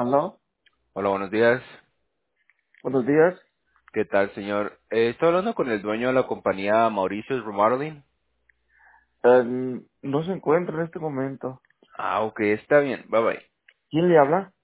Aló, Hola, buenos días. buenos días. ¿Qué tal, señor? Estoy hablando con el dueño de la compañía Mauricio's Remodeling. No se encuentra en este momento. Ah, ok, está bien. Bye bye. ¿Quién le habla?